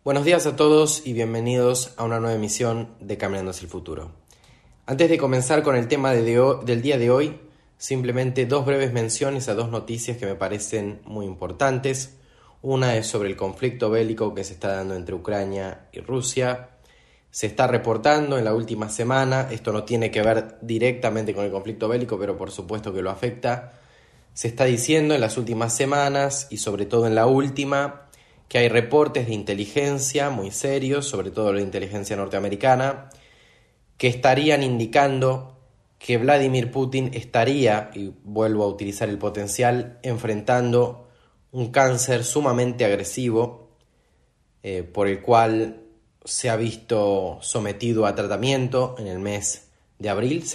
Buenos días a todos y bienvenidos a una nueva emisión de Caminando hacia el Futuro. Antes de comenzar con el tema del día de hoy, simplemente dos breves menciones a dos noticias que me parecen muy importantes. Una es sobre el conflicto bélico que se está dando entre Ucrania y Rusia. Se está reportando en la última semana, esto no tiene que ver directamente con el conflicto bélico, pero por supuesto que lo afecta. Se está diciendo en las últimas semanas y sobre todo en la última que hay reportes de inteligencia muy serios, sobre todo la inteligencia norteamericana, que estarían indicando que Vladimir Putin estaría, y vuelvo a utilizar el potencial, enfrentando un cáncer sumamente agresivo, por el cual se ha visto sometido a tratamiento en el mes de abril,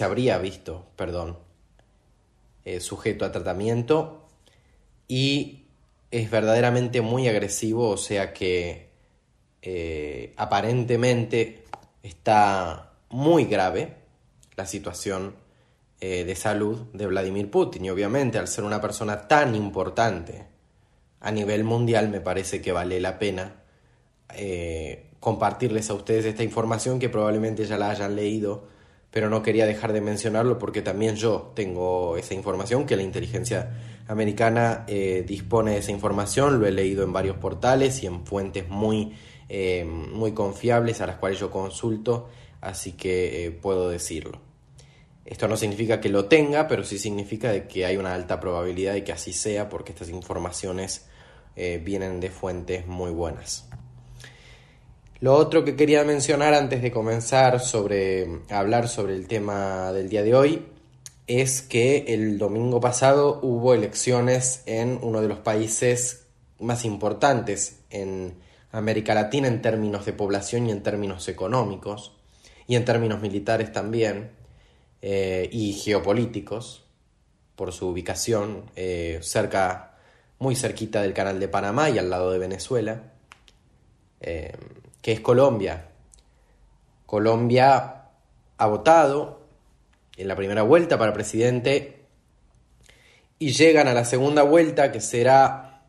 sujeto a tratamiento, y es verdaderamente muy agresivo, o sea que aparentemente está muy grave la situación de salud de Vladimir Putin, y obviamente al ser una persona tan importante a nivel mundial me parece que vale la pena compartirles a ustedes esta información que probablemente ya la hayan leído, pero no quería dejar de mencionarlo porque también yo tengo esa información, que la inteligencia americana dispone de esa información, lo he leído en varios portales y en fuentes muy confiables a las cuales yo consulto, así que puedo decirlo. Esto no significa que lo tenga, pero sí significa de que hay una alta probabilidad de que así sea, porque estas informaciones vienen de fuentes muy buenas. Lo otro que quería mencionar antes de comenzar a hablar sobre el tema del día de hoy es que el domingo pasado hubo elecciones en uno de los países más importantes en América Latina en términos de población y en términos económicos y en términos militares también y geopolíticos por su ubicación muy cerquita del Canal de Panamá y al lado de Venezuela, que es Colombia. Colombia ha votado en la primera vuelta para presidente y llegan a la segunda vuelta, que será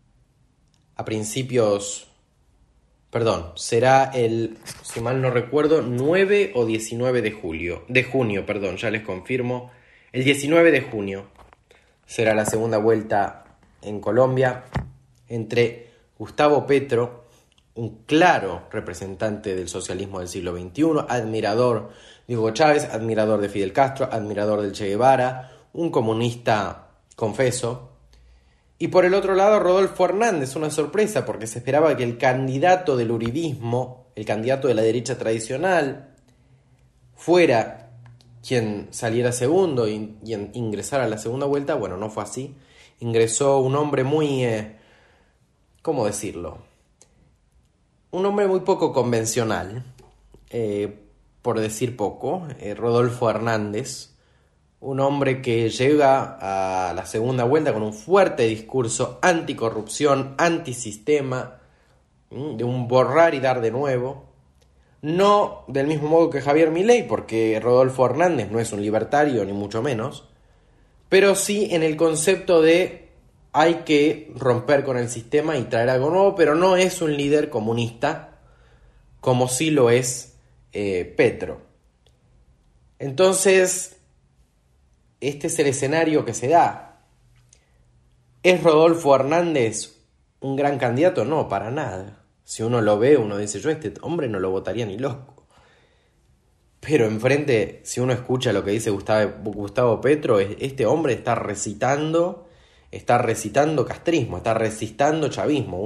será el, si mal no recuerdo, 9 o 19 de junio, ya les confirmo, el 19 de junio será la segunda vuelta en Colombia entre Gustavo Petro, un claro representante del socialismo del siglo XXI, admirador de Hugo Chávez, admirador de Fidel Castro, admirador del Che Guevara, un comunista confeso. Y por el otro lado, Rodolfo Hernández, una sorpresa, porque se esperaba que el candidato del uribismo, el candidato de la derecha tradicional, fuera quien saliera segundo y ingresara a la segunda vuelta. Bueno, no fue así. Ingresó un hombre muy, ¿cómo decirlo? Un hombre muy poco convencional, por decir poco, Rodolfo Hernández, un hombre que llega a la segunda vuelta con un fuerte discurso anticorrupción, antisistema, de un borrar y dar de nuevo, no del mismo modo que Javier Milei, porque Rodolfo Hernández no es un libertario ni mucho menos, pero sí en el concepto de hay que romper con el sistema y traer algo nuevo, pero no es un líder comunista como sí lo es Petro. Entonces, este es el escenario que se da. ¿Es Rodolfo Hernández un gran candidato? No, para nada. Si uno lo ve, uno dice, yo a este hombre no lo votaría ni loco. Pero enfrente, si uno escucha lo que dice Gustavo Petro, este hombre está recitando castrismo, está recitando chavismo.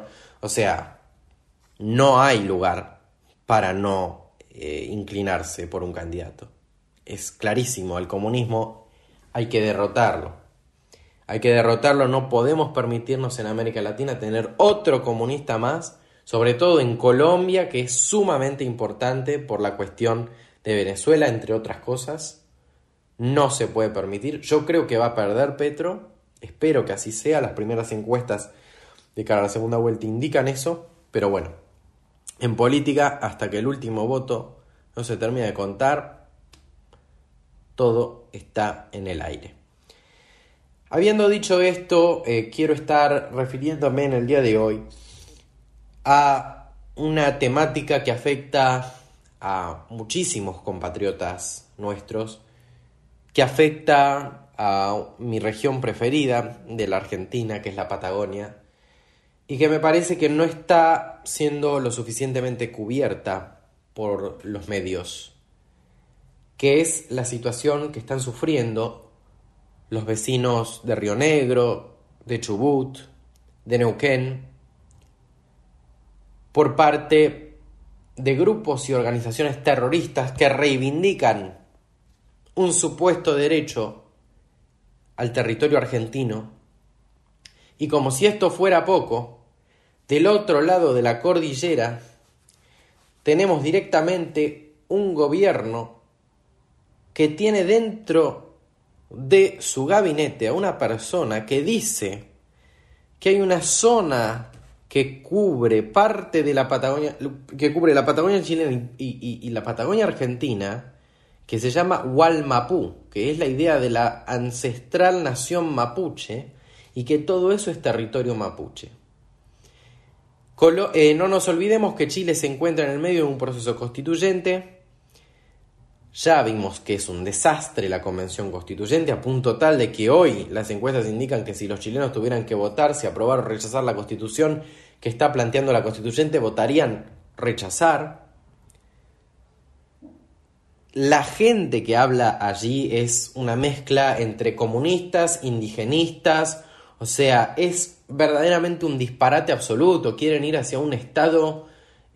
No hay lugar para no inclinarse por un candidato. Es clarísimo, el comunismo hay que derrotarlo. No podemos permitirnos en América Latina tener otro comunista más, sobre todo en Colombia, que es sumamente importante por la cuestión de Venezuela, entre otras cosas. No se puede permitir. Yo creo que va a perder Petro. Espero que así sea. Las primeras encuestas de cara a la segunda vuelta indican eso. Pero bueno, en política, hasta que el último voto no se termine de contar, todo está en el aire. Habiendo dicho esto, quiero estar refiriéndome en el día de hoy a una temática que afecta a muchísimos compatriotas nuestros, que afecta a mi región preferida de la Argentina, que es la Patagonia, y que me parece que no está siendo lo suficientemente cubierta por los medios, que es la situación que están sufriendo los vecinos de Río Negro, de Chubut, de Neuquén, por parte de grupos y organizaciones terroristas que reivindican un supuesto derecho al territorio argentino. Y como si esto fuera poco, del otro lado de la cordillera tenemos directamente un gobierno que tiene dentro de su gabinete a una persona que dice que hay una zona que cubre parte de la Patagonia, que cubre la Patagonia chilena y la Patagonia argentina, que se llama Wallmapu, que es la idea de la ancestral nación mapuche, y que todo eso es territorio mapuche. No nos olvidemos que Chile se encuentra en el medio de un proceso constituyente. Ya vimos que es un desastre la convención constituyente, a punto tal de que hoy las encuestas indican que si los chilenos tuvieran que votar, si aprobar o rechazar la constitución que está planteando la constituyente, votarían rechazar. La gente que habla allí es una mezcla entre comunistas, indigenistas, o sea, es verdaderamente un disparate absoluto. Quieren ir hacia un Estado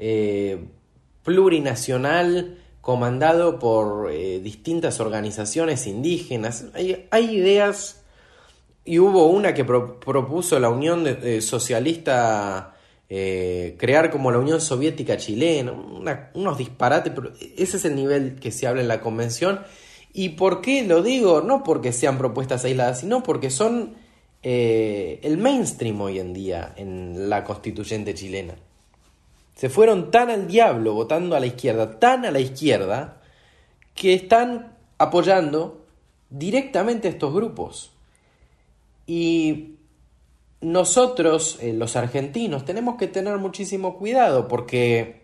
plurinacional comandado por distintas organizaciones indígenas. Hay ideas, y hubo una que propuso la Unión Socialista, crear como la Unión Soviética Chilena, unos disparates, pero ese es el nivel que se habla en la convención. ¿Y por qué lo digo? No porque sean propuestas aisladas, sino porque son el mainstream hoy en día en la constituyente chilena. Se fueron tan al diablo votando a la izquierda, tan a la izquierda, que están apoyando directamente a estos grupos. Y nosotros, los argentinos, tenemos que tener muchísimo cuidado, porque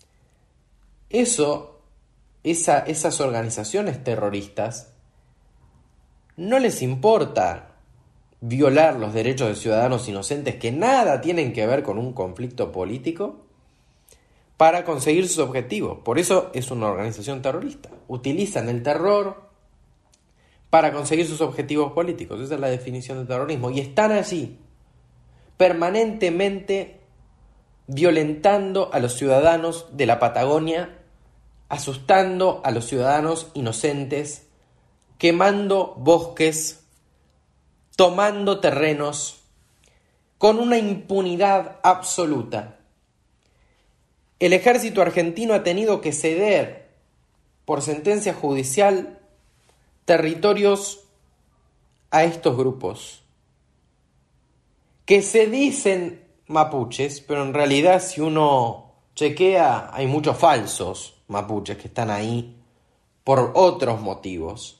esas organizaciones terroristas no les importa violar los derechos de ciudadanos inocentes que nada tienen que ver con un conflicto político para conseguir sus objetivos. Por eso es una organización terrorista. Utilizan el terror para conseguir sus objetivos políticos. Esa es la definición de terrorismo. Y están allí permanentemente violentando a los ciudadanos de la Patagonia, asustando a los ciudadanos inocentes, quemando bosques, tomando terrenos, con una impunidad absoluta. El ejército argentino ha tenido que ceder, por sentencia judicial, territorios a estos grupos, que se dicen mapuches, pero en realidad si uno chequea hay muchos falsos mapuches que están ahí por otros motivos.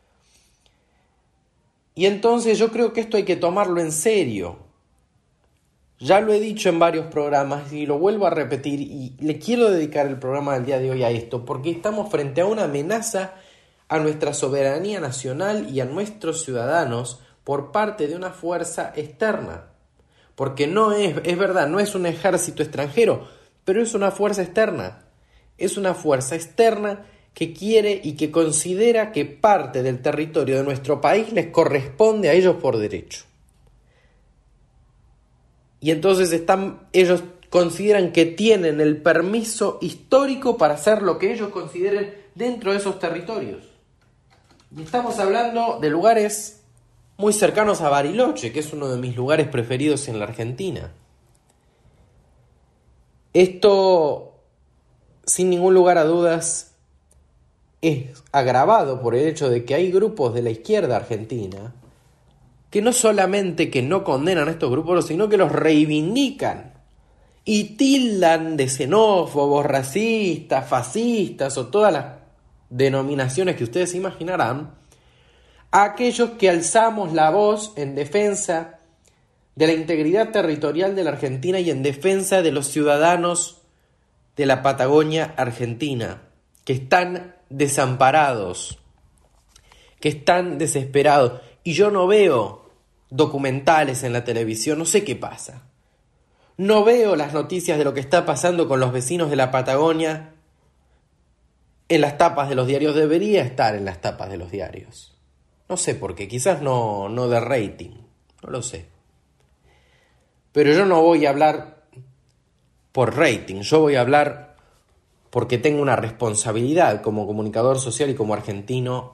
Y entonces yo creo que esto hay que tomarlo en serio. Ya lo he dicho en varios programas y lo vuelvo a repetir, y le quiero dedicar el programa del día de hoy a esto, porque estamos frente a una amenaza a nuestra soberanía nacional y a nuestros ciudadanos por parte de una fuerza externa. Porque no es verdad, no es un ejército extranjero, pero es una fuerza externa. Es una fuerza externa que quiere y que considera que parte del territorio de nuestro país les corresponde a ellos por derecho. Y entonces ellos consideran que tienen el permiso histórico para hacer lo que ellos consideren dentro de esos territorios. Y estamos hablando de lugares muy cercanos a Bariloche, que es uno de mis lugares preferidos en la Argentina. Esto, sin ningún lugar a dudas, es agravado por el hecho de que hay grupos de la izquierda argentina que no solamente que no condenan a estos grupos, sino que los reivindican y tildan de xenófobos, racistas, fascistas o todas las denominaciones que ustedes imaginarán a aquellos que alzamos la voz en defensa de la integridad territorial de la Argentina y en defensa de los ciudadanos de la Patagonia Argentina, que están desamparados, que están desesperados. Y yo no veo documentales en la televisión, no sé qué pasa. No veo las noticias de lo que está pasando con los vecinos de la Patagonia en las tapas de los diarios. Debería estar en las tapas de los diarios. No sé por qué, quizás no de rating, no lo sé. Pero yo no voy a hablar por rating, yo voy a hablar porque tengo una responsabilidad como comunicador social y como argentino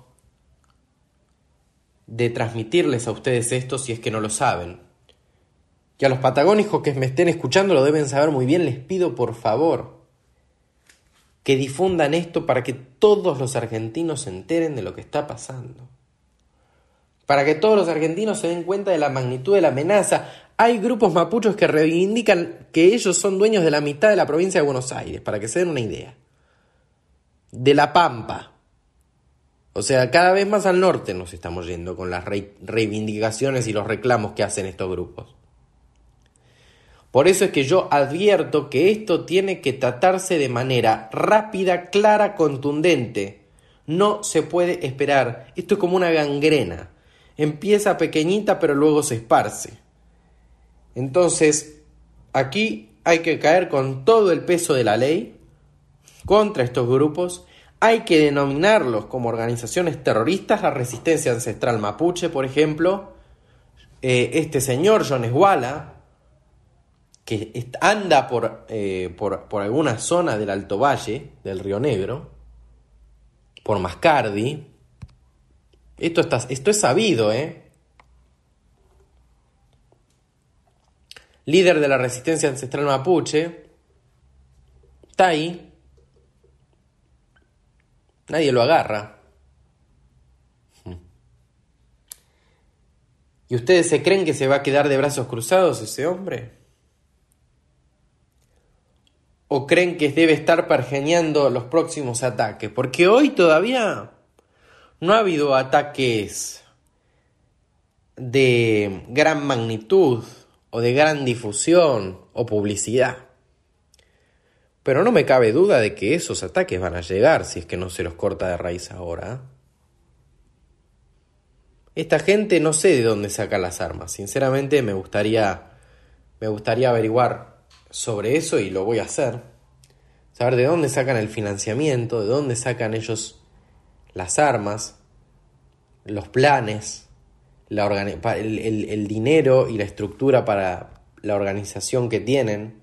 de transmitirles a ustedes esto si es que no lo saben. Y a los patagónicos que me estén escuchando lo deben saber muy bien. Les pido por favor que difundan esto para que todos los argentinos se enteren de lo que está pasando. Para que todos los argentinos se den cuenta de la magnitud de la amenaza. Hay grupos mapuchos que reivindican que ellos son dueños de la mitad de la provincia de Buenos Aires, para que se den una idea. De La Pampa. O sea, cada vez más al norte nos estamos yendo con las reivindicaciones y los reclamos que hacen estos grupos. Por eso es que yo advierto que esto tiene que tratarse de manera rápida, clara, contundente. No se puede esperar. Esto es como una gangrena. Empieza pequeñita pero luego se esparce. Entonces, aquí hay que caer con todo el peso de la ley contra estos grupos. Hay que denominarlos como organizaciones terroristas. La Resistencia Ancestral Mapuche, por ejemplo. Este señor, John Esguala, que anda por alguna zona del Alto Valle, del Río Negro, por Mascardi. Esto es sabido, Líder de la Resistencia Ancestral Mapuche, está ahí. Nadie lo agarra. ¿Y ustedes se creen que se va a quedar de brazos cruzados ese hombre? ¿O creen que debe estar pergeñando los próximos ataques? Porque hoy todavía no ha habido ataques de gran magnitud o de gran difusión o publicidad. Pero no me cabe duda de que esos ataques van a llegar si es que no se los corta de raíz ahora. Esta gente no sé de dónde saca las armas. Sinceramente me gustaría averiguar sobre eso y lo voy a hacer. Saber de dónde sacan el financiamiento, de dónde sacan ellos las armas, los planes, el dinero y la estructura para la organización que tienen.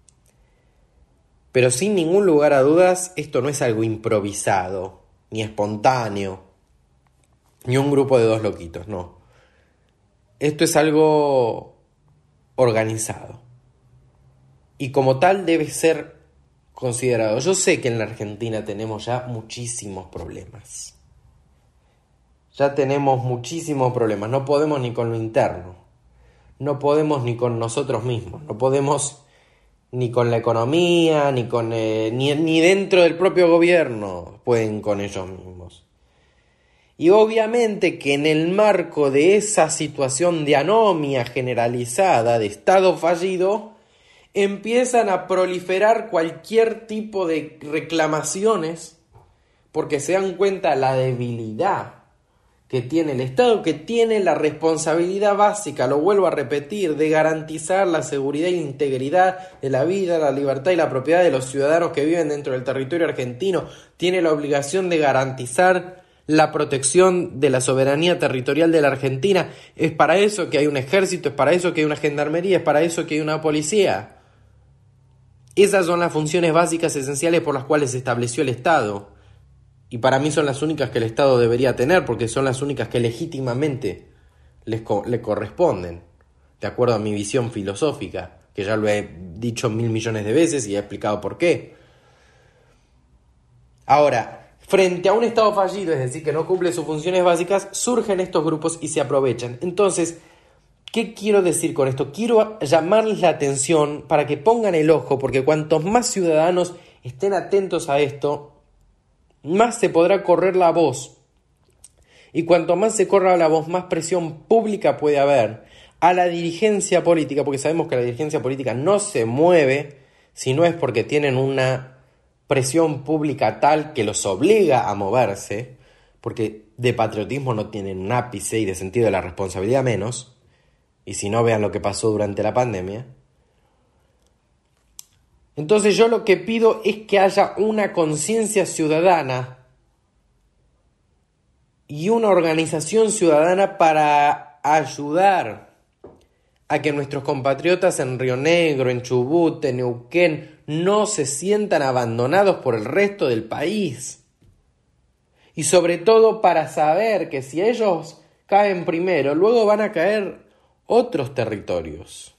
Pero sin ningún lugar a dudas, esto no es algo improvisado, ni espontáneo, ni un grupo de dos loquitos, no. Esto es algo organizado. Y como tal debe ser considerado. Yo sé que en la Argentina tenemos ya muchísimos problemas. Ya tenemos muchísimos problemas. No podemos ni con lo interno. No podemos ni con nosotros mismos. No podemos ni con la economía, ni con ni dentro del propio gobierno pueden con ellos mismos. Y obviamente que en el marco de esa situación de anomia generalizada, de Estado fallido, empiezan a proliferar cualquier tipo de reclamaciones porque se dan cuenta la debilidad que tiene el Estado, que tiene la responsabilidad básica, lo vuelvo a repetir, de garantizar la seguridad e integridad de la vida, la libertad y la propiedad de los ciudadanos que viven dentro del territorio argentino. Tiene la obligación de garantizar la protección de la soberanía territorial de la Argentina. Es para eso que hay un ejército, es para eso que hay una gendarmería, es para eso que hay una policía. Esas son las funciones básicas esenciales por las cuales se estableció el Estado. Y para mí son las únicas que el Estado debería tener, porque son las únicas que legítimamente le corresponden, de acuerdo a mi visión filosófica, que ya lo he dicho 1.000 millones de veces y he explicado por qué. Ahora, frente a un Estado fallido, es decir, que no cumple sus funciones básicas, surgen estos grupos y se aprovechan. Entonces, ¿qué quiero decir con esto? Quiero llamarles la atención para que pongan el ojo, porque cuantos más ciudadanos estén atentos a esto, más se podrá correr la voz. Y cuanto más se corra la voz, más presión pública puede haber a la dirigencia política, porque sabemos que la dirigencia política no se mueve sino es porque tienen una presión pública tal que los obliga a moverse, porque de patriotismo no tienen un ápice y de sentido de la responsabilidad menos, y si no, vean lo que pasó durante la pandemia. Entonces yo lo que pido es que haya una conciencia ciudadana y una organización ciudadana para ayudar a que nuestros compatriotas en Río Negro, en Chubut, en Neuquén, no se sientan abandonados por el resto del país. Y sobre todo para saber que si ellos caen primero, luego van a caer otros territorios.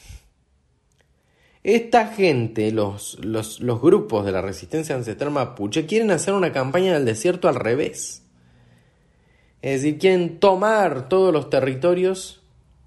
Esta gente, los grupos de la resistencia ancestral mapuche, quieren hacer una campaña del desierto al revés. Es decir, quieren tomar todos los territorios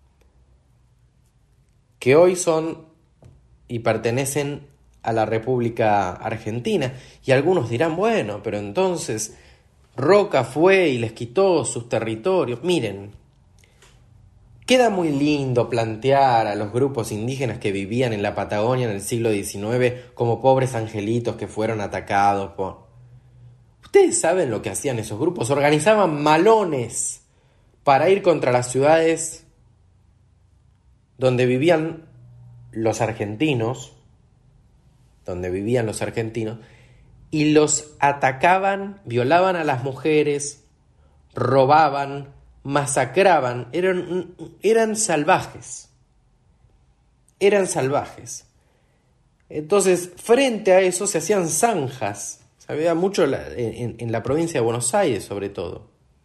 que hoy son y pertenecen a la República Argentina. Y algunos dirán, bueno, pero entonces Roca fue y les quitó sus territorios. Miren, queda muy lindo plantear a los grupos indígenas que vivían en la Patagonia en el siglo XIX como pobres angelitos que fueron atacados por... Ustedes saben lo que hacían esos grupos, organizaban malones para ir contra las ciudades donde vivían los argentinos, y los atacaban, violaban a las mujeres, robaban, masacraban, eran salvajes. Entonces, frente a eso se hacían zanjas. Se veía mucho en la provincia de Buenos Aires, sobre todo.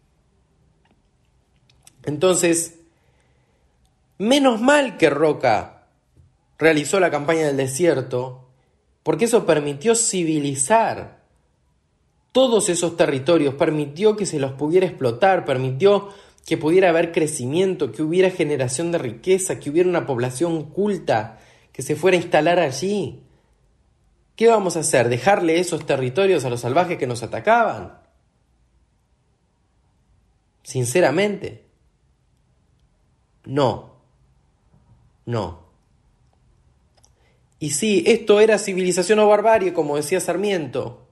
Entonces, menos mal que Roca realizó la campaña del desierto, porque eso permitió civilizar todos esos territorios, permitió que se los pudiera explotar, permitió que pudiera haber crecimiento, que hubiera generación de riqueza, que hubiera una población culta que se fuera a instalar allí. ¿Qué vamos a hacer? ¿Dejarle esos territorios a los salvajes que nos atacaban? Sinceramente, no. Y sí, esto era civilización o barbarie, como decía Sarmiento.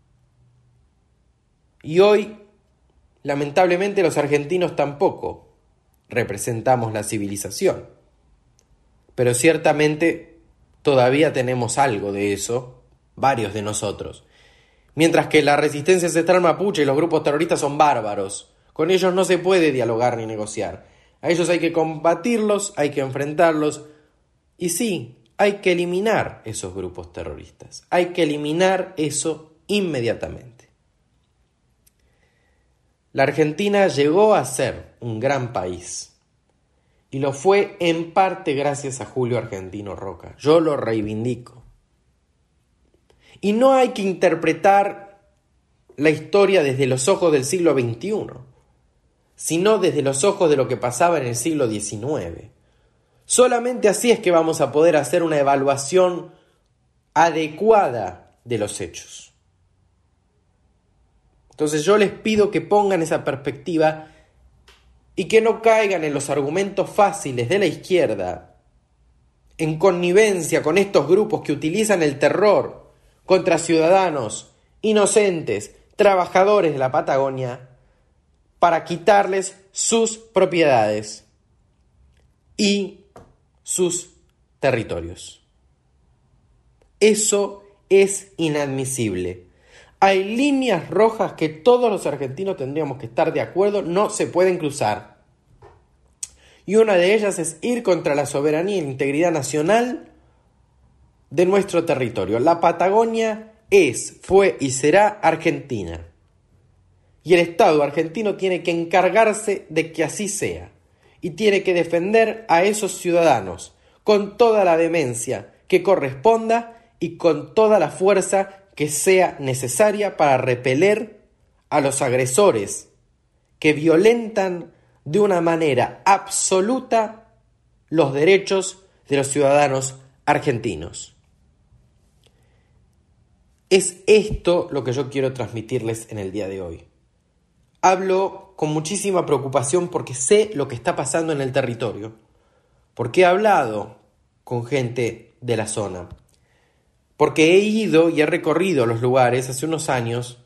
Y hoy, lamentablemente, los argentinos tampoco representamos la civilización. Pero ciertamente todavía tenemos algo de eso, varios de nosotros. Mientras que la resistencia ancestral mapuche y los grupos terroristas son bárbaros. Con ellos no se puede dialogar ni negociar. A ellos hay que combatirlos, hay que enfrentarlos. Y sí, hay que eliminar esos grupos terroristas. Hay que eliminar eso inmediatamente. La Argentina llegó a ser un gran país. Y lo fue en parte gracias a Julio Argentino Roca. Yo lo reivindico. Y no hay que interpretar la historia desde los ojos del siglo XXI, sino desde los ojos de lo que pasaba en el siglo XIX. Solamente así es que vamos a poder hacer una evaluación adecuada de los hechos. Entonces yo les pido que pongan esa perspectiva y que no caigan en los argumentos fáciles de la izquierda, en connivencia con estos grupos que utilizan el terror contra ciudadanos inocentes, trabajadores de la Patagonia, para quitarles sus propiedades y sus territorios. Eso es inadmisible. Hay líneas rojas que todos los argentinos tendríamos que estar de acuerdo, no se pueden cruzar. Y una de ellas es ir contra la soberanía y la integridad nacional de nuestro territorio. La Patagonia es, fue y será Argentina. Y el Estado argentino tiene que encargarse de que así sea. Y tiene que defender a esos ciudadanos con toda la vehemencia que corresponda y con toda la fuerza que sea necesaria para repeler a los agresores que violentan de una manera absoluta los derechos de los ciudadanos argentinos. Es esto lo que yo quiero transmitirles en el día de hoy. Hablo con muchísima preocupación porque sé lo que está pasando en el territorio, porque he hablado con gente de la zona. porque he ido y he recorrido los lugares hace unos años,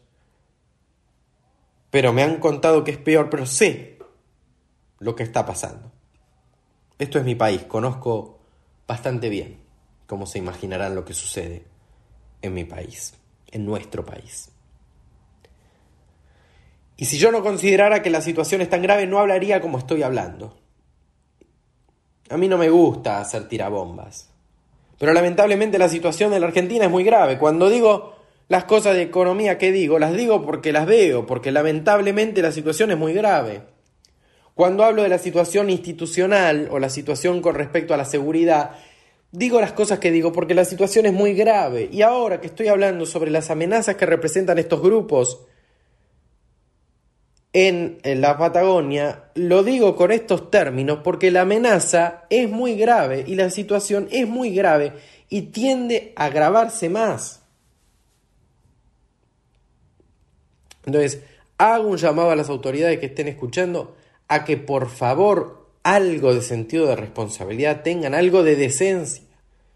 pero me han contado que es peor, pero sé lo que está pasando. Esto es mi país, conozco bastante bien, como se imaginarán, lo que sucede en mi país, en nuestro país. Y si yo no considerara que la situación es tan grave, no hablaría como estoy hablando. A mí no me gusta hacer tirabombas, pero lamentablemente la situación de la Argentina es muy grave. Cuando digo las cosas de economía que digo, las digo porque las veo, porque lamentablemente la situación es muy grave. Cuando hablo de la situación institucional o la situación con respecto a la seguridad, digo las cosas que digo porque la situación es muy grave. Y ahora que estoy hablando sobre las amenazas que representan estos grupos en la Patagonia, lo digo con estos términos porque la amenaza es muy grave y la situación es muy grave y tiende a agravarse más. Entonces, hago un llamado a las autoridades que estén escuchando a que por favor algo de sentido de responsabilidad tengan, algo de decencia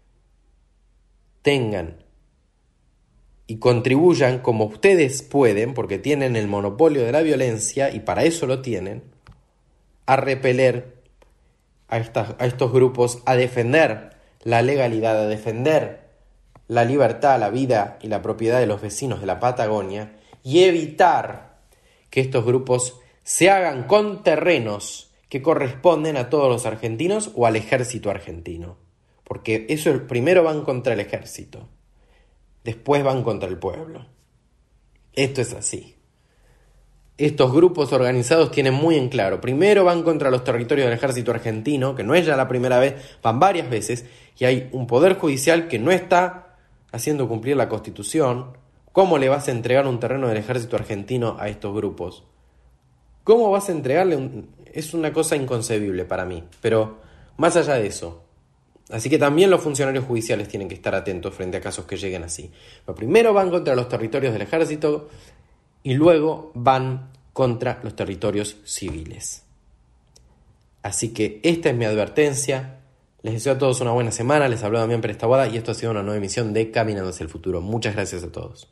tengan y contribuyan como ustedes pueden, porque tienen el monopolio de la violencia y para eso lo tienen, a repeler a estos grupos, a defender la legalidad, a defender la libertad, la vida y la propiedad de los vecinos de la Patagonia y evitar que estos grupos se hagan con terrenos que corresponden a todos los argentinos o al ejército argentino. Porque eso primero van contra el ejército, después van contra el pueblo. Esto es así. Estos grupos organizados tienen muy en claro, primero van contra los territorios del ejército argentino, que no es ya la primera vez, van varias veces, y hay un poder judicial que no está haciendo cumplir la Constitución. ¿Cómo le vas a entregar un terreno del ejército argentino a estos grupos? ¿Cómo vas a entregarle? Es una cosa inconcebible para mí, pero más allá de eso. Así que también los funcionarios judiciales tienen que estar atentos frente a casos que lleguen así. Pero primero van contra los territorios del ejército y luego van contra los territorios civiles. Así que esta es mi advertencia. Les deseo a todos una buena semana. Les habló Damián Pérez Taboada y esto ha sido una nueva emisión de Caminando hacia el Futuro. Muchas gracias a todos.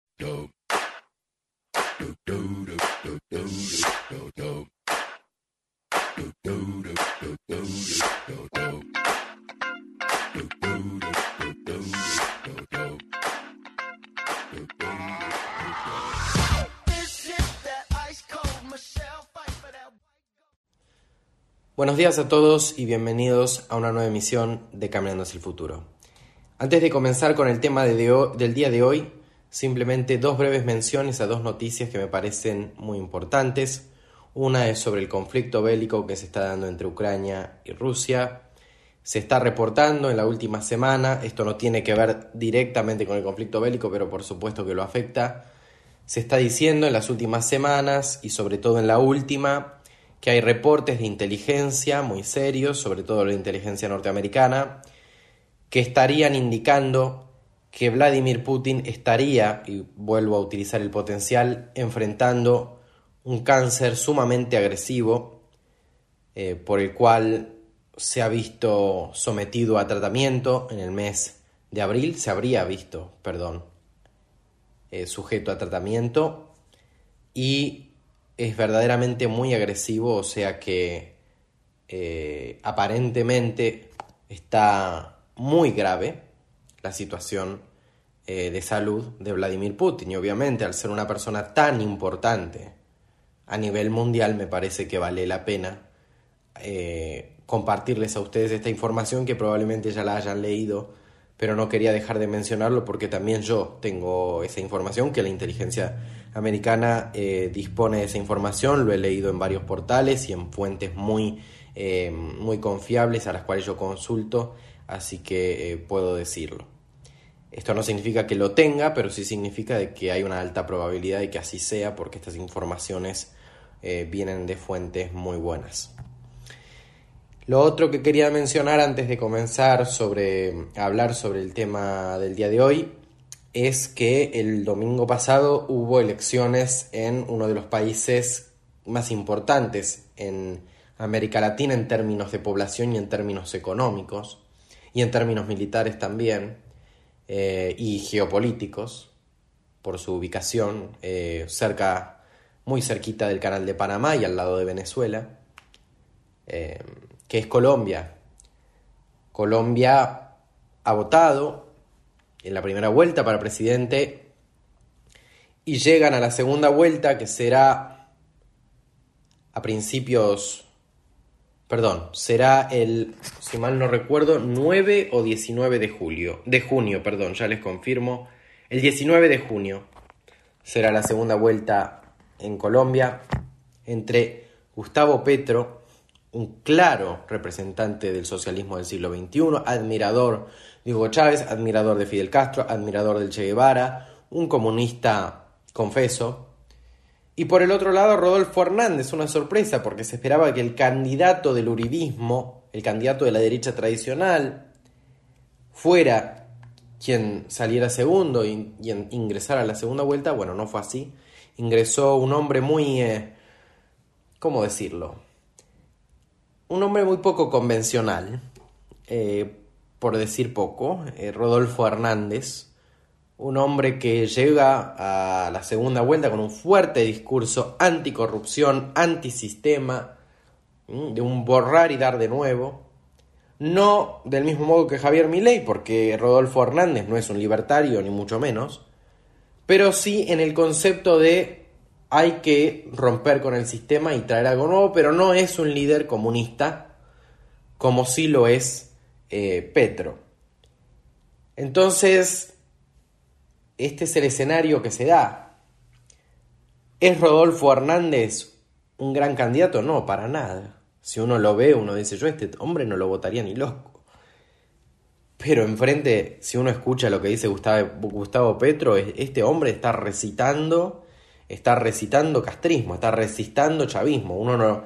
Buenos días a todos y bienvenidos a una nueva emisión de Caminando hacia el Futuro. Antes de comenzar con el tema del día de hoy, simplemente dos breves menciones a dos noticias que me parecen muy importantes. Una es sobre el conflicto bélico que se está dando entre Ucrania y Rusia. Se está reportando en la última semana, esto no tiene que ver directamente con el conflicto bélico, pero por supuesto que lo afecta. Se está diciendo en las últimas semanas y sobre todo en la última que hay reportes de inteligencia muy serios, sobre todo la inteligencia norteamericana, que estarían indicando que Vladimir Putin estaría, y vuelvo a utilizar el potencial, enfrentando un cáncer sumamente agresivo, por el cual se ha visto sometido a tratamiento en el mes de abril, sujeto a tratamiento, y es verdaderamente muy agresivo, o sea que aparentemente está muy grave la situación de salud de Vladimir Putin, y obviamente al ser una persona tan importante a nivel mundial me parece que vale la pena compartirles a ustedes esta información que probablemente ya la hayan leído, pero no quería dejar de mencionarlo porque también yo tengo esa información, que la inteligencia americana dispone de esa información, lo he leído en varios portales y en fuentes muy confiables a las cuales yo consulto, así que puedo decirlo. Esto no significa que lo tenga, pero sí significa de que hay una alta probabilidad de que así sea, porque estas informaciones vienen de fuentes muy buenas. Lo otro que quería mencionar antes de comenzar a hablar sobre el tema del día de hoy es que el domingo pasado hubo elecciones en uno de los países más importantes en América Latina en términos de población y en términos económicos y en términos militares también. y geopolíticos por su ubicación muy cerquita del Canal de Panamá y al lado de Venezuela, que es Colombia. Colombia ha votado en la primera vuelta para presidente y llegan a la segunda vuelta, que será a principios... Perdón, será si mal no recuerdo, 9 o 19 de junio, perdón, ya les confirmo. El 19 de junio será la segunda vuelta en Colombia entre Gustavo Petro, un claro representante del socialismo del siglo XXI, admirador de Hugo Chávez, admirador de Fidel Castro, admirador del Che Guevara, un comunista confeso. Y por el otro lado, Rodolfo Hernández, una sorpresa, porque se esperaba que el candidato del uribismo, el candidato de la derecha tradicional, fuera quien saliera segundo y ingresara a la segunda vuelta. Bueno, no fue así. Ingresó un hombre muy... ¿cómo decirlo? Un hombre muy poco convencional, por decir poco, Rodolfo Hernández. Un hombre que llega a la segunda vuelta con un fuerte discurso anticorrupción, antisistema, de un borrar y dar de nuevo. No del mismo modo que Javier Milei, porque Rodolfo Hernández no es un libertario, ni mucho menos, pero sí en el concepto de hay que romper con el sistema y traer algo nuevo, pero no es un líder comunista, como sí lo es Petro. Entonces... este es el escenario que se da. ¿Es Rodolfo Hernández un gran candidato? No, para nada. Si uno lo ve, uno dice, yo a este hombre no lo votaría ni loco. Pero enfrente, si uno escucha lo que dice Gustavo Petro, este hombre está recitando castrismo, está recitando chavismo.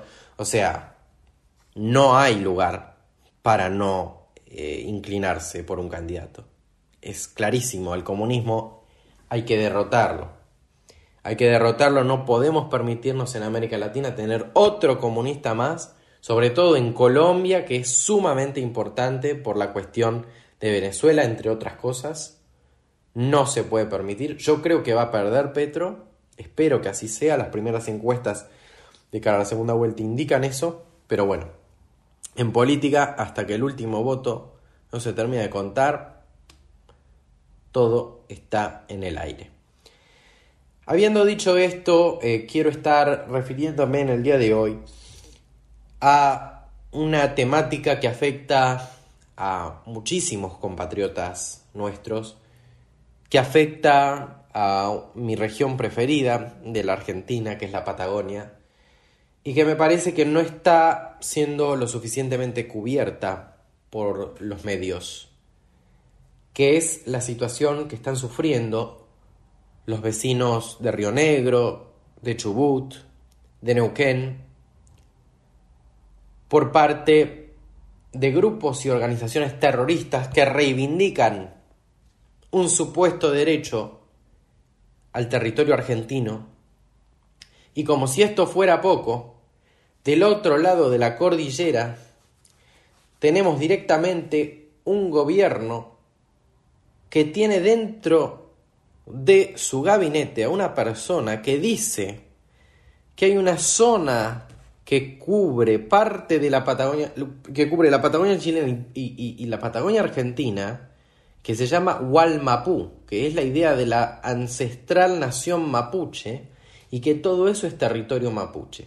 No hay lugar para no inclinarse por un candidato. Es clarísimo, el comunismo hay que derrotarlo. Hay que derrotarlo, no podemos permitirnos en América Latina tener otro comunista más, sobre todo en Colombia, que es sumamente importante por la cuestión de Venezuela, entre otras cosas. No se puede permitir. Yo creo que va a perder Petro, espero que así sea. Las primeras encuestas de cara a la segunda vuelta indican eso, pero bueno, en política, hasta que el último voto no se termine de contar, todo está en el aire. Habiendo dicho esto, quiero estar refiriéndome en el día de hoy a una temática que afecta a muchísimos compatriotas nuestros, que afecta a mi región preferida de la Argentina, que es la Patagonia, y que me parece que no está siendo lo suficientemente cubierta por los medios, que es la situación que están sufriendo los vecinos de Río Negro, de Chubut, de Neuquén, por parte de grupos y organizaciones terroristas que reivindican un supuesto derecho al territorio argentino. Y como si esto fuera poco, del otro lado de la cordillera tenemos directamente un gobierno que tiene dentro de su gabinete a una persona que dice que hay una zona que cubre parte de la Patagonia, que cubre la Patagonia chilena y la Patagonia argentina, que se llama Gualmapú, que es la idea de la ancestral nación mapuche, y que todo eso es territorio mapuche.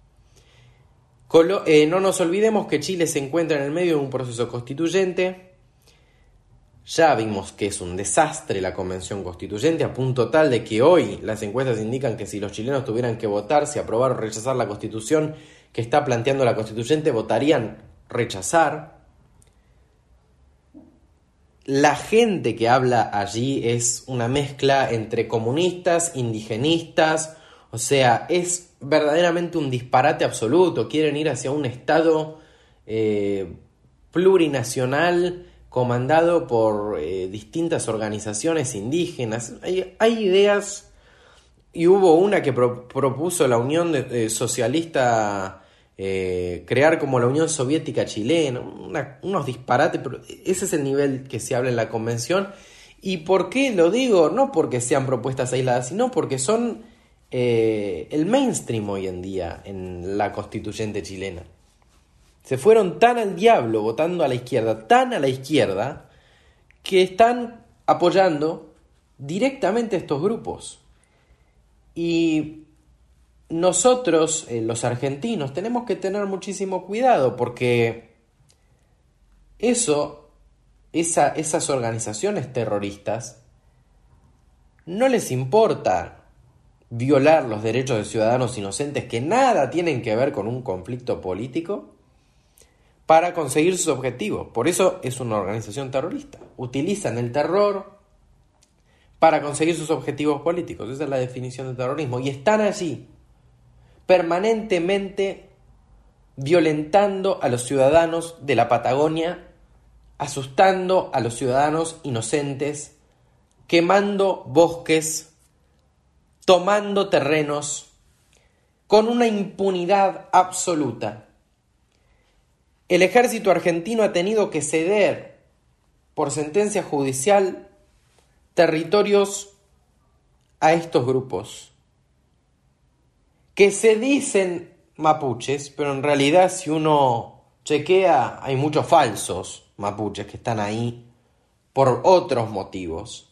No nos olvidemos que Chile se encuentra en el medio de un proceso constituyente. Ya vimos que es un desastre la convención constituyente, a punto tal de que hoy las encuestas indican que si los chilenos tuvieran que votar, si aprobar o rechazar la constitución que está planteando la constituyente, votarían rechazar. La gente que habla allí es una mezcla entre comunistas, indigenistas, o sea, es verdaderamente un disparate absoluto. Quieren ir hacia un Estado plurinacional comandado por distintas organizaciones indígenas. Hay ideas, y hubo una que propuso la Unión Socialista, crear como la Unión Soviética Chilena, unos disparates, pero ese es el nivel que se habla en la convención, ¿Y por qué lo digo? No porque sean propuestas aisladas, sino porque son el mainstream hoy en día en la constituyente chilena. Se fueron tan al diablo votando a la izquierda, tan a la izquierda, que están apoyando directamente a estos grupos. Y nosotros, los argentinos, tenemos que tener muchísimo cuidado porque esas organizaciones terroristas no les importa violar los derechos de ciudadanos inocentes que nada tienen que ver con un conflicto político para conseguir sus objetivos. Por eso es una organización terrorista. Utilizan el terror para conseguir sus objetivos políticos. Esa es la definición de terrorismo. Y están allí permanentemente violentando a los ciudadanos de la Patagonia, asustando a los ciudadanos inocentes, quemando bosques, tomando terrenos, con una impunidad absoluta. El ejército argentino ha tenido que ceder, por sentencia judicial, territorios a estos grupos, que se dicen mapuches, pero en realidad si uno chequea hay muchos falsos mapuches que están ahí por otros motivos.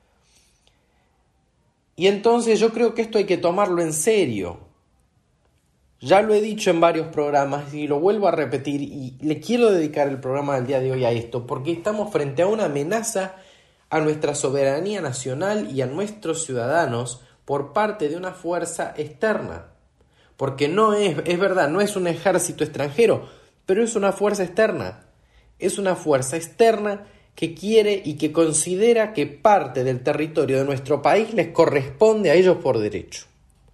Y entonces yo creo que esto hay que tomarlo en serio. Ya lo he dicho en varios programas y lo vuelvo a repetir y le quiero dedicar el programa del día de hoy a esto porque estamos frente a una amenaza a nuestra soberanía nacional y a nuestros ciudadanos por parte de una fuerza externa. Porque es verdad, no es un ejército extranjero, pero es una fuerza externa. Es una fuerza externa que quiere y que considera que parte del territorio de nuestro país les corresponde a ellos por derecho.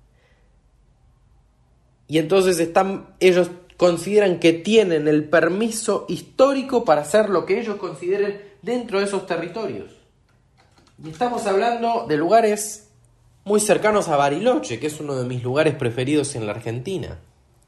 Y entonces ellos consideran que tienen el permiso histórico para hacer lo que ellos consideren dentro de esos territorios. Y estamos hablando de lugares muy cercanos a Bariloche, que es uno de mis lugares preferidos en la Argentina.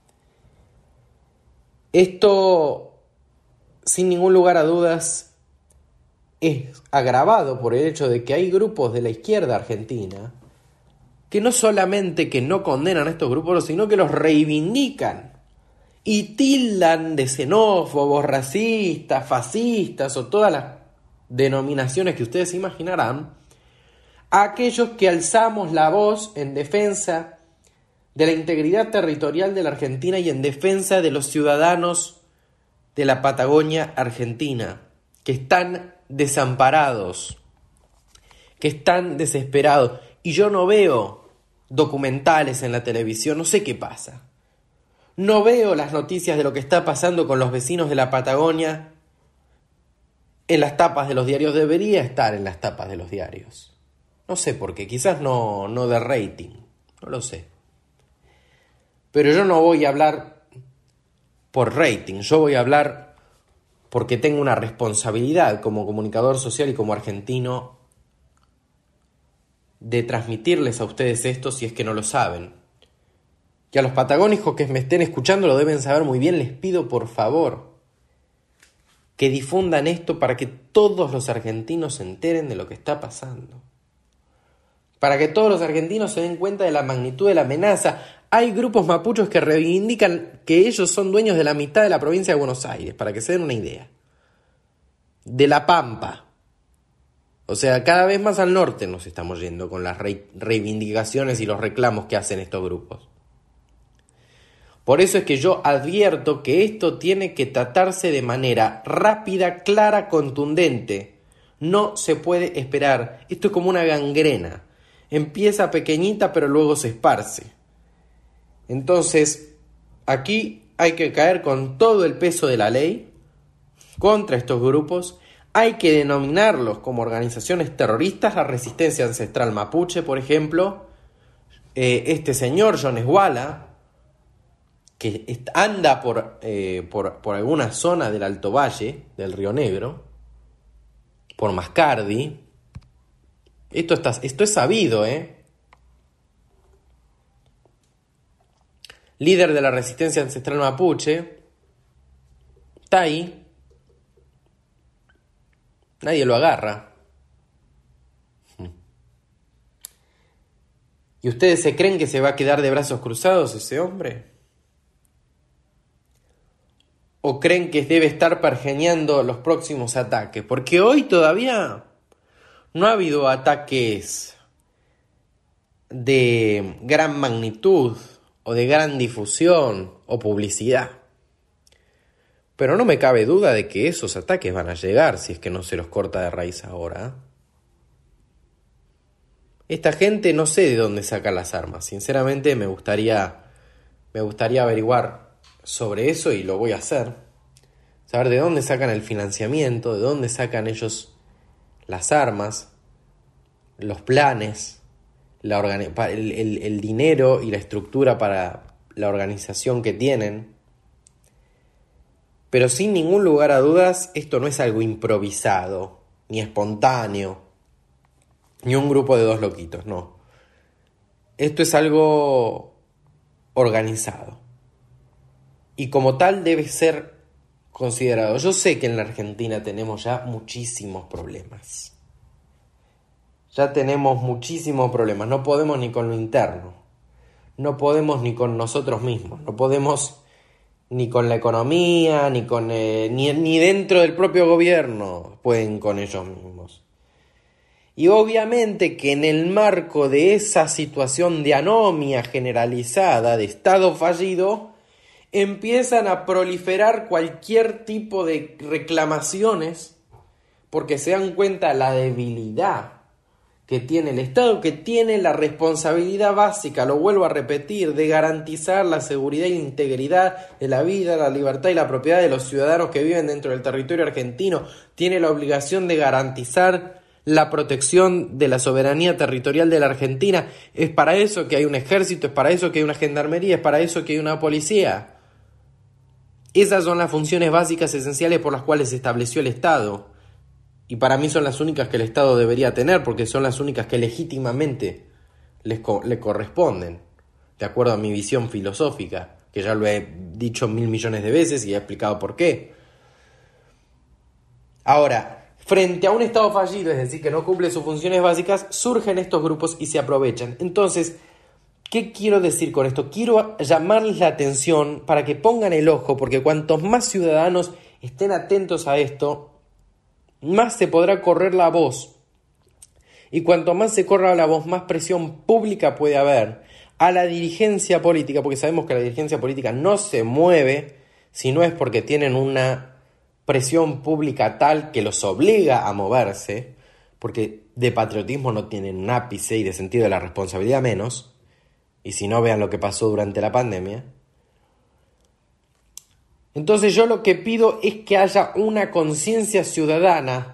Esto, sin ningún lugar a dudas, es agravado por el hecho de que hay grupos de la izquierda argentina que no solamente que no condenan a estos grupos, sino que los reivindican y tildan de xenófobos, racistas, fascistas o todas las denominaciones que ustedes imaginarán a aquellos que alzamos la voz en defensa de la integridad territorial de la Argentina y en defensa de los ciudadanos de la Patagonia Argentina, que están desamparados, que están desesperados. Y yo no veo documentales en la televisión, no sé qué pasa. No veo las noticias de lo que está pasando con los vecinos de la Patagonia en las tapas de los diarios. Debería estar en las tapas de los diarios. No sé por qué, quizás no de rating, no lo sé. Pero yo no voy a hablar por rating, yo voy a hablar porque tengo una responsabilidad como comunicador social y como argentino de transmitirles a ustedes esto si es que no lo saben. Que a los patagónicos que me estén escuchando lo deben saber muy bien, les pido por favor que difundan esto para que todos los argentinos se enteren de lo que está pasando. Para que todos los argentinos se den cuenta de la magnitud de la amenaza. Hay grupos mapuchos que reivindican que ellos son dueños de la mitad de la provincia de Buenos Aires, para que se den una idea. De La Pampa. O sea, cada vez más al norte nos estamos yendo con las reivindicaciones y los reclamos que hacen estos grupos. Por eso es que yo advierto que esto tiene que tratarse de manera rápida, clara, contundente. No se puede esperar. Esto es como una gangrena. Empieza pequeñita pero luego se esparce. Entonces, aquí hay que caer con todo el peso de la ley contra estos grupos. Hay que denominarlos como organizaciones terroristas. La Resistencia Ancestral Mapuche, por ejemplo. Este señor, Jones Wala, que anda por alguna zona del Alto Valle, del Río Negro, por Mascardi. Esto es sabido, Líder de la Resistencia Ancestral Mapuche, está ahí. Nadie lo agarra. ¿Y ustedes se creen que se va a quedar de brazos cruzados ese hombre? ¿O creen que debe estar pergeñando los próximos ataques? Porque hoy todavía no ha habido ataques de gran magnitud o de gran difusión o publicidad. Pero no me cabe duda de que esos ataques van a llegar si es que no se los corta de raíz ahora. Esta gente no sé de dónde saca las armas. Sinceramente me gustaría averiguar sobre eso y lo voy a hacer. Saber de dónde sacan el financiamiento, de dónde sacan ellos las armas, los planes, el dinero y la estructura para la organización que tienen. Pero sin ningún lugar a dudas, esto no es algo improvisado, ni espontáneo, ni un grupo de dos loquitos, no. Esto es algo organizado. Y como tal debe ser considerado. Yo sé que en la Argentina tenemos ya muchísimos problemas. Ya tenemos muchísimos problemas. No podemos ni con lo interno. No podemos ni con nosotros mismos. No podemos ni con la economía, ni con ni dentro del propio gobierno pueden con ellos mismos. Y obviamente que en el marco de esa situación de anomia generalizada, de Estado fallido, empiezan a proliferar cualquier tipo de reclamaciones porque se dan cuenta la debilidad que tiene el Estado, que tiene la responsabilidad básica, lo vuelvo a repetir, de garantizar la seguridad y la integridad de la vida, la libertad y la propiedad de los ciudadanos que viven dentro del territorio argentino, tiene la obligación de garantizar la protección de la soberanía territorial de la Argentina. Es para eso que hay un ejército, es para eso que hay una gendarmería, es para eso que hay una policía. Esas son las funciones básicas esenciales por las cuales se estableció el Estado. Y para mí son las únicas que el Estado debería tener, porque son las únicas que legítimamente le corresponden, de acuerdo a mi visión filosófica, que ya lo he dicho 1.000 millones de veces y he explicado por qué. Ahora, frente a un Estado fallido, es decir, que no cumple sus funciones básicas, surgen estos grupos y se aprovechan. Entonces, ¿qué quiero decir con esto? Quiero llamarles la atención para que pongan el ojo, porque cuantos más ciudadanos estén atentos a esto, más se podrá correr la voz. Y cuanto más se corra la voz, más presión pública puede haber a la dirigencia política, porque sabemos que la dirigencia política no se mueve si no es porque tienen una presión pública tal que los obliga a moverse, porque de patriotismo no tienen un ápice y de sentido de la responsabilidad menos, y si no, vean lo que pasó durante la pandemia. Entonces yo lo que pido es que haya una conciencia ciudadana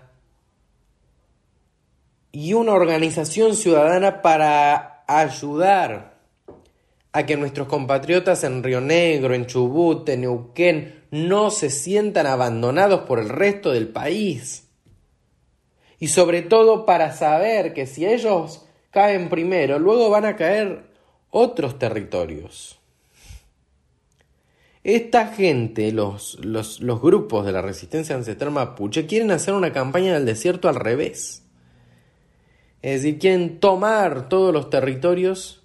y una organización ciudadana para ayudar a que nuestros compatriotas en Río Negro, en Chubut, en Neuquén, no se sientan abandonados por el resto del país. Y sobre todo para saber que si ellos caen primero, luego van a caer otros territorios. Esta gente, los grupos de la resistencia ancestral mapuche, quieren hacer una campaña del desierto al revés. Es decir, quieren tomar todos los territorios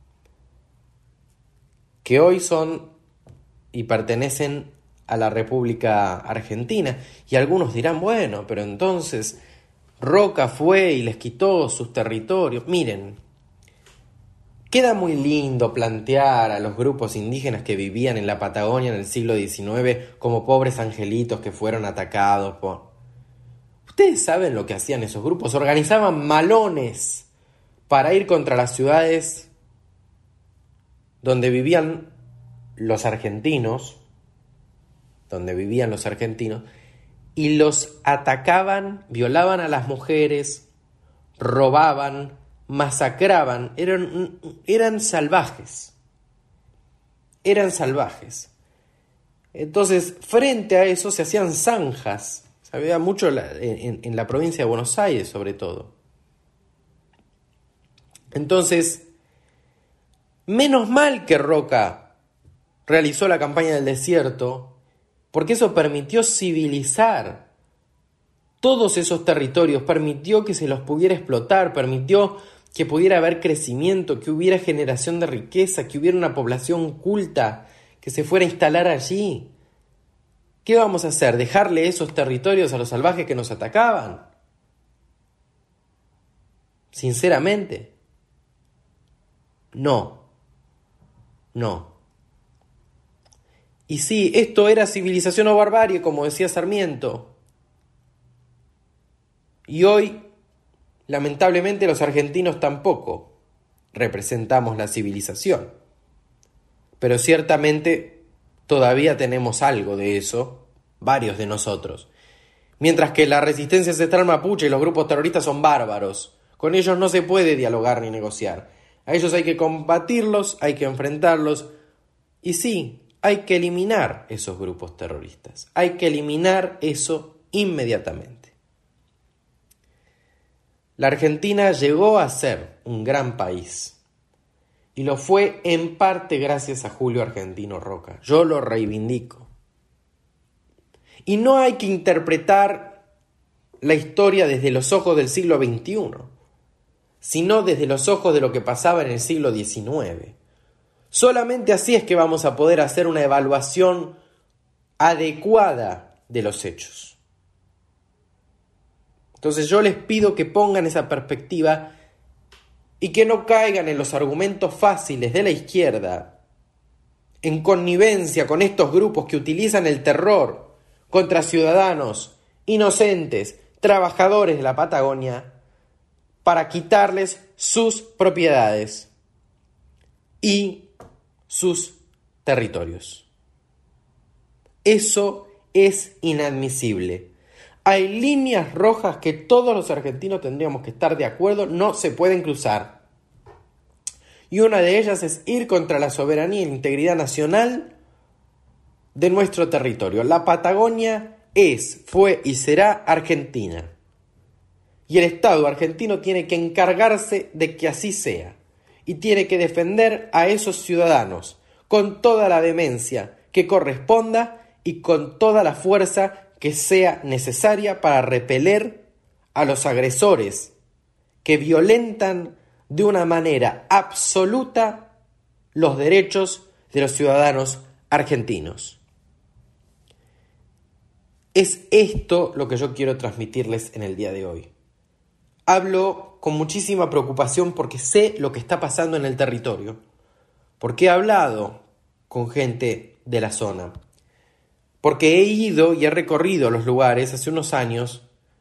que hoy son y pertenecen a la República Argentina. Y algunos dirán, bueno, pero entonces Roca fue y les quitó sus territorios. Miren, queda muy lindo plantear a los grupos indígenas que vivían en la Patagonia en el siglo XIX como pobres angelitos que fueron atacados por... Ustedes saben lo que hacían esos grupos, organizaban malones para ir contra las ciudades donde vivían los argentinos, y los atacaban, violaban a las mujeres, robaban, masacraban, eran salvajes. Entonces, frente a eso se hacían zanjas. Se veía mucho en la provincia de Buenos Aires, sobre todo. Entonces, menos mal que Roca realizó la campaña del desierto, porque eso permitió civilizar todos esos territorios, permitió que se los pudiera explotar, permitió que pudiera haber crecimiento, que hubiera generación de riqueza, que hubiera una población culta que se fuera a instalar allí. ¿Qué vamos a hacer? ¿Dejarle esos territorios a los salvajes que nos atacaban? Sinceramente, no. Y sí, esto era civilización o barbarie, como decía Sarmiento. Y hoy, lamentablemente, los argentinos tampoco representamos la civilización. Pero ciertamente todavía tenemos algo de eso, varios de nosotros. Mientras que la resistencia ancestral mapuche y los grupos terroristas son bárbaros. Con ellos no se puede dialogar ni negociar. A ellos hay que combatirlos, hay que enfrentarlos. Y sí, hay que eliminar esos grupos terroristas. Hay que eliminar eso inmediatamente. La Argentina llegó a ser un gran país. Y lo fue en parte gracias a Julio Argentino Roca. Yo lo reivindico. Y no hay que interpretar la historia desde los ojos del siglo XXI, sino desde los ojos de lo que pasaba en el siglo XIX. Solamente así es que vamos a poder hacer una evaluación adecuada de los hechos. Entonces yo les pido que pongan esa perspectiva y que no caigan en los argumentos fáciles de la izquierda, en connivencia con estos grupos que utilizan el terror contra ciudadanos inocentes, trabajadores de la Patagonia, para quitarles sus propiedades y sus territorios. Eso es inadmisible. Hay líneas rojas que todos los argentinos tendríamos que estar de acuerdo, no se pueden cruzar. Y una de ellas es ir contra la soberanía y la integridad nacional de nuestro territorio. La Patagonia es, fue y será Argentina. Y el Estado argentino tiene que encargarse de que así sea. Y tiene que defender a esos ciudadanos con toda la vehemencia que corresponda y con toda la fuerza que sea necesaria para repeler a los agresores que violentan de una manera absoluta los derechos de los ciudadanos argentinos. Es esto lo que yo quiero transmitirles en el día de hoy. Hablo con muchísima preocupación porque sé lo que está pasando en el territorio, porque he hablado con gente de la zona, porque he ido y he recorrido los lugares hace unos años,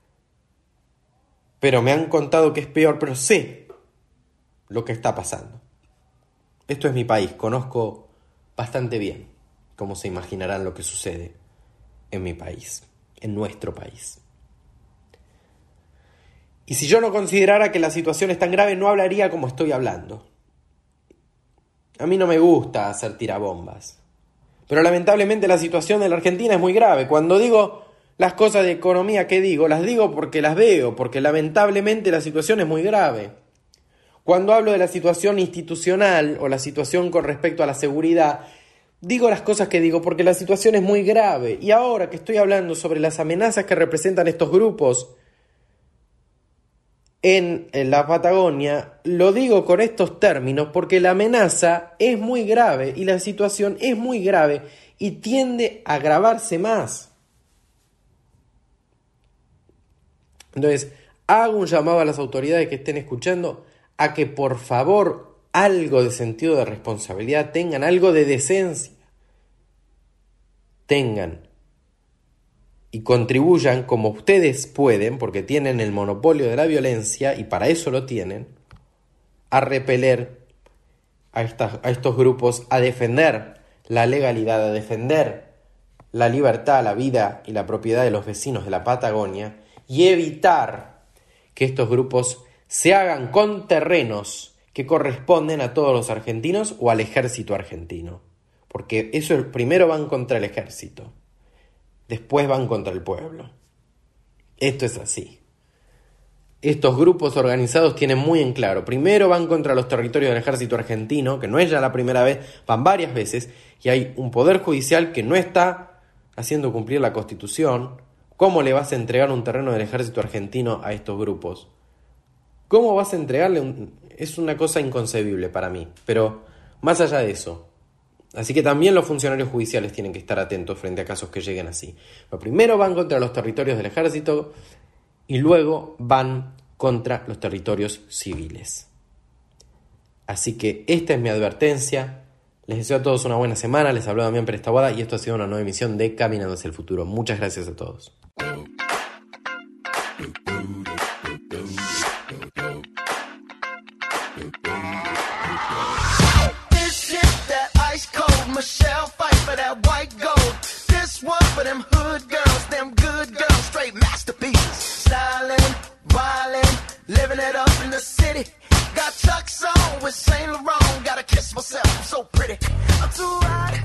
pero me han contado que es peor, pero sé lo que está pasando. Esto es mi país, conozco bastante bien, como se imaginarán, lo que sucede en mi país, en nuestro país. Y si yo no considerara que la situación es tan grave, no hablaría como estoy hablando. A mí no me gusta hacer tirabombas. Pero lamentablemente la situación de la Argentina es muy grave. Cuando digo las cosas de economía que digo, las digo porque las veo, porque lamentablemente la situación es muy grave. Cuando hablo de la situación institucional o la situación con respecto a la seguridad, digo las cosas que digo porque la situación es muy grave. Y ahora que estoy hablando sobre las amenazas que representan estos grupos en la Patagonia, lo digo con estos términos porque la amenaza es muy grave y la situación es muy grave y tiende a agravarse más. Entonces, hago un llamado a las autoridades que estén escuchando a que por favor algo de sentido de responsabilidad tengan, algo de decencia tengan. Y contribuyan como ustedes pueden, porque tienen el monopolio de la violencia, y para eso lo tienen, a repeler a estos grupos, a defender la legalidad, a defender la libertad, la vida y la propiedad de los vecinos de la Patagonia, y evitar que estos grupos se hagan con terrenos que corresponden a todos los argentinos o al ejército argentino. Porque eso primero van contra el ejército. Después van contra el pueblo. Esto es así. Estos grupos organizados tienen muy en claro. Primero van contra los territorios del ejército argentino, que no es ya la primera vez, van varias veces, y hay un poder judicial que no está haciendo cumplir la Constitución. ¿Cómo le vas a entregar un terreno del ejército argentino a estos grupos? ¿Cómo vas a entregarle Es una cosa inconcebible para mí, pero más allá de eso. Así que también los funcionarios judiciales tienen que estar atentos frente a casos que lleguen así. Pero primero van contra los territorios del ejército y luego van contra los territorios civiles. Así que esta es mi advertencia. Les deseo a todos una buena semana. Les habló Damián Pérez Taboada y esto ha sido una nueva emisión de Caminando hacia el Futuro. Muchas gracias a todos. Michelle fight for that white gold. This one for them hood girls, them good girls, straight masterpieces. Styling, wildin', living it up in the city. Got Chuck's on with Saint Laurent. Gotta kiss myself, I'm so pretty. I'm too hot.